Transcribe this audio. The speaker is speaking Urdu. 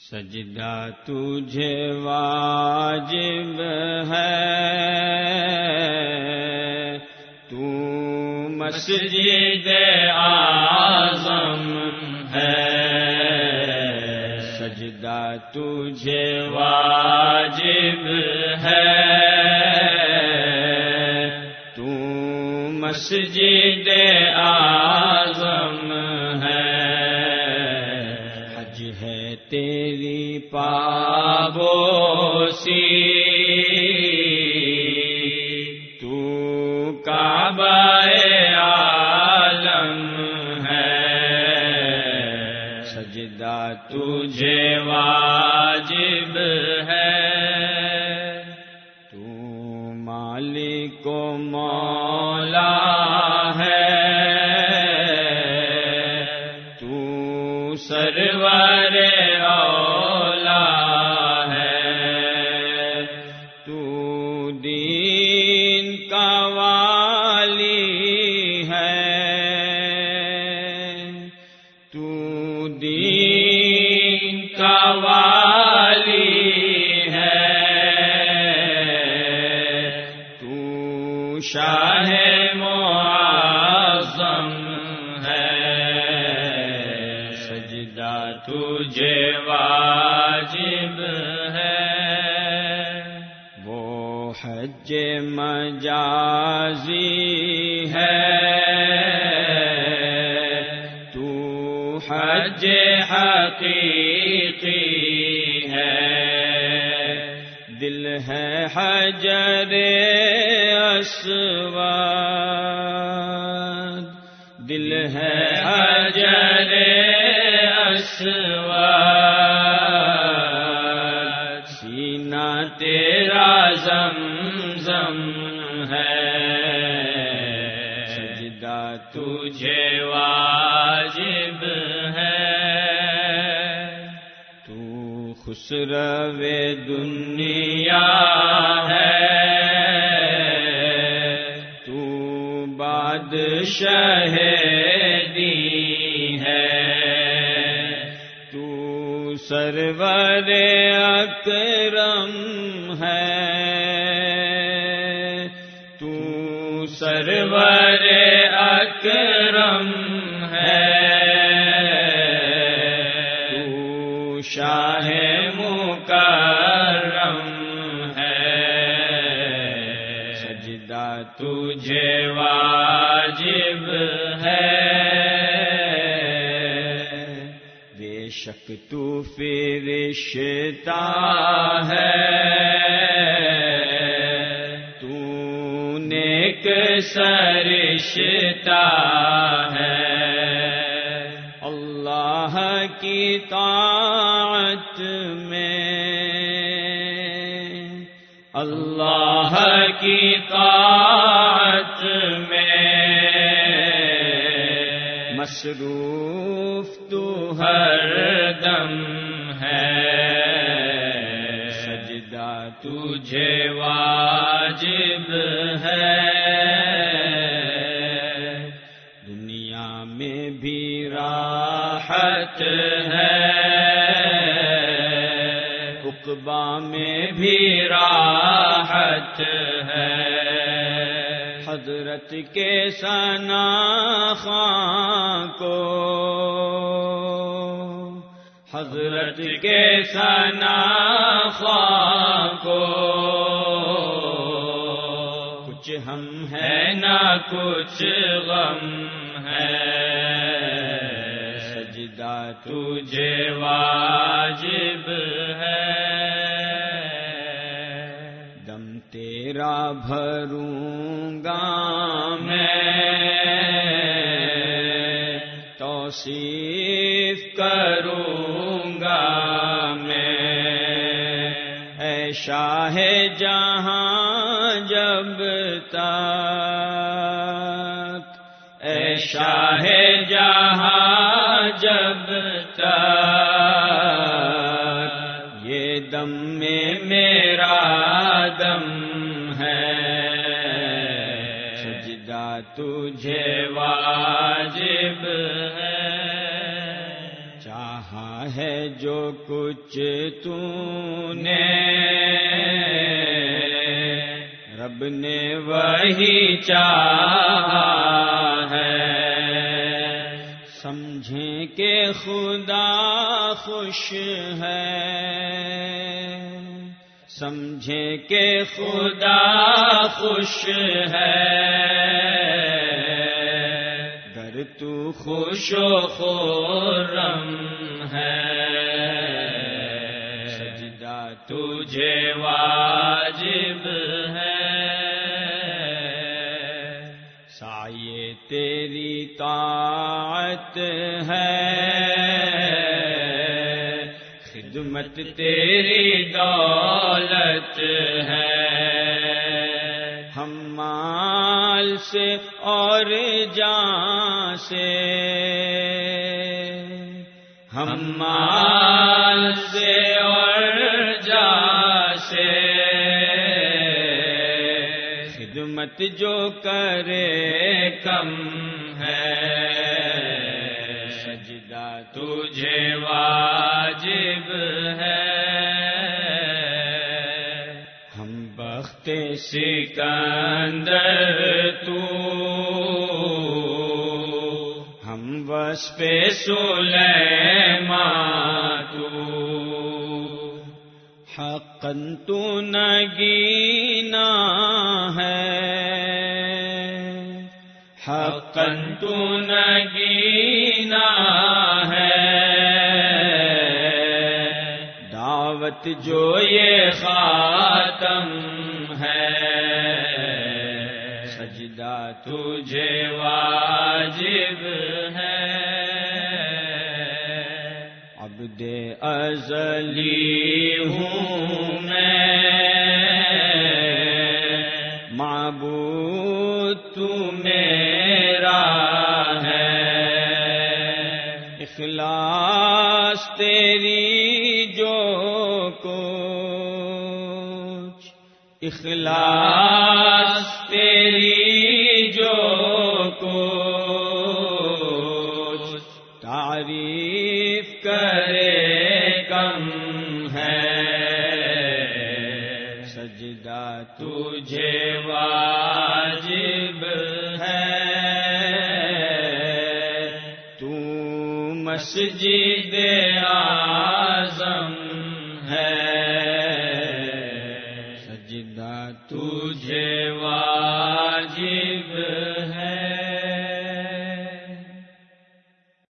سجدہ تجھے واجب ہے، تو مسجد اعظم ہے۔ سجدہ تجھے واجب ہے، تو مسجد اعظم ہے۔ حج ہے تیری پابوسی، تو کعبہ عالم ہے۔ سجدہ تجھے واجب ہے، تو مالک و مولا ہے، تو سرور اولا ہے، تو دین کا والی ہے، تو دین کا والی ہے، تو شاہ معظم ہے۔ سجدہ تجھے واجب ہے، وہ حج مجازی ہے، تو حج حقیقی ہے۔ دل ہے حجر اسود، دل ہے حجر اسود، سینہ تیرا زمزم ہے۔ سجدہ تجھے واجب ہے، تو خسرو دنیا ہے، تو بادشاہ دی ہے، تو سرور اکرم ہے، تو سرور اکرم ہے، تو شاہ مکرم ہے۔ سجدہ تجھے واجب ہے، بے شک تو فرشتہ ہے، تو نیک سرشتہ ہے۔ اللہ کی طاعت میں، اللہ کی طاعت میں مصروف تو ہر دم ہے۔ سجدہ تجھے واجب ہے، دنیا میں بھی راحت ہے، عقبیٰ میں بھی راحت ہے۔ حضرت کے ثنا خواں کو، حضرت کے ثنا خواں کو، کچھ ہم ہے نہ کچھ غم ہے۔ سجدہ تجھے واجب ہے، دم تیرا بھروں گا میں، توصیف کروں گا میں، اے شاہ جہاں جب تک، اے شاہ جہاں جب تک، یہ دم میں میرا دم ہے۔ سجدہ تجھے واجب ہے، چاہا ہے جو کچھ تو نے رب نے وہی چاہا ہے، سمجھیں کہ خدا خوش ہے، سمجھیں کہ خدا خوش ہے، گر تو خوش و خرم ہے، سجدہ تجھے واجب ہے، سعی تیری طاعت ہے، خدمت تیری دولت ہے، ہم مال سے اور جان سے، ہم مال سے اور جان سے، خدمت جو کرے کم ہے، سجدہ تجھے واجب ہے، ہم بخت سکندر تو، ہم وصف سلیمان تو، حقاً تو نگینا ہے، حقاً تو نگینا ہے، دعوت جو یہ خاتم ہے، سجدہ تجھے واجب ہے، عبد ازلی ہوں میں، معبود تو میرا ہے، اخلاص تیری جو کچھ، اخلاص تیری جو کچھ، تعریف کرے کم ہے، سجدہ تجھے واجب ہے، تو مسجد اعظم ہے، سجدہ تجھے